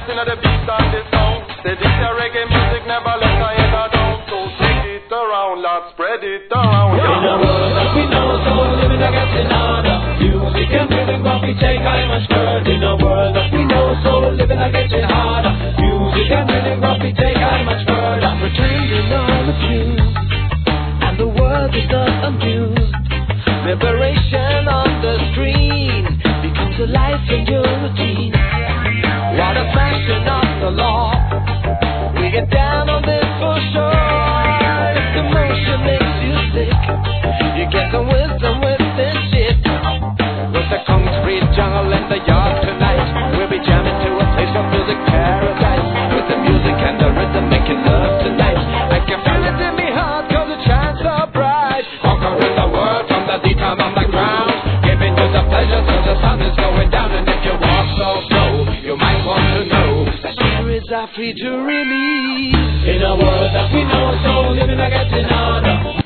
interest in the beats and the sound. Say this your reggae music never let I ever down. So take it around, Lord, spread it around. In a world that we know, so living I guess in order. Music and rhythm, what we take I much further. In a world that we know, so living I guess in harder. Music and rhythm, what we take I much further. Pretending all the views, and the world is not amused. Liberation on the screen becomes a life in your routine. What a fashion of the law. We get down on this for sure. If the motion makes you sick, you get some wisdom with this shit. With the concrete jungle in the yard tonight, we'll be jamming to a place of music paradise. With the music and the rhythm making love tonight. I can feel it in me heart cause the chants are bright. Conquering the world from the deep time on the ground. Giving you the pleasure till the sun is going down. And if you walk so slow, you might want to know that spirits are free to release. In a world that we know, so living I guess in order.